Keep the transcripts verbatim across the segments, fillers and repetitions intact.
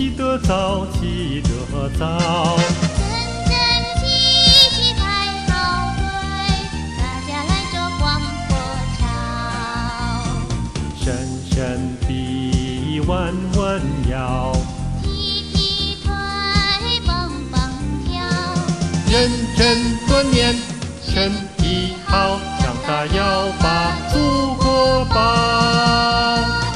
起得早，起得早。 真真齐齐排好队，大家来做广播操。 身身臂弯弯腰， 踢踢腿蹦蹦跳。 认真锻炼，身体好，长大要把祖国抱。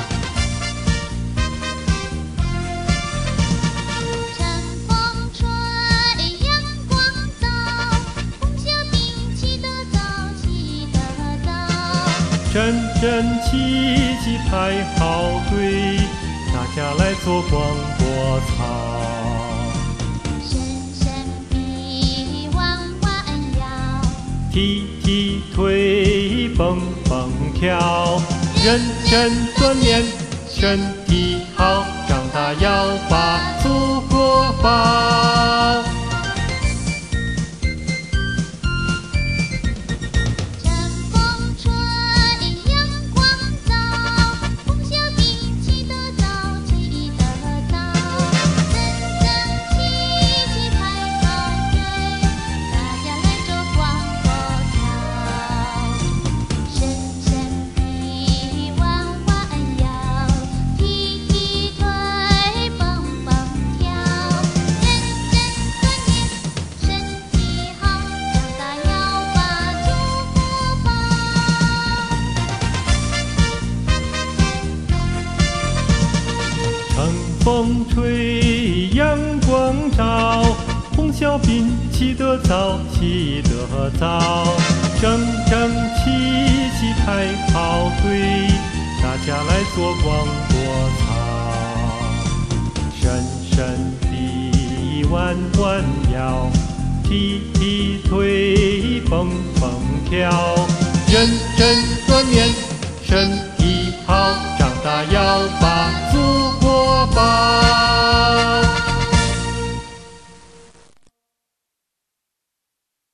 乘风吹，阳光照，红小兵起得早，起得早。 整整齐齐排好队，大家来做广播操。 伸伸臂弯弯腰， 踢踢腿蹦蹦跳，认真锻炼，身体好，长大要把祖国抱。 乘风吹，阳光照，红小兵起得早，起得早。整整齐齐排好队，大家来做广播操。伸伸臂弯弯腰，踢踢腿蹦蹦跳。认真锻炼，身体好，长大要把祖国抱。 乘风吹，阳光照，红小兵起得早，起得早。整整齐齐排好队，大家来做广播操。伸伸臂弯弯腰，踢踢腿蹦蹦跳，认真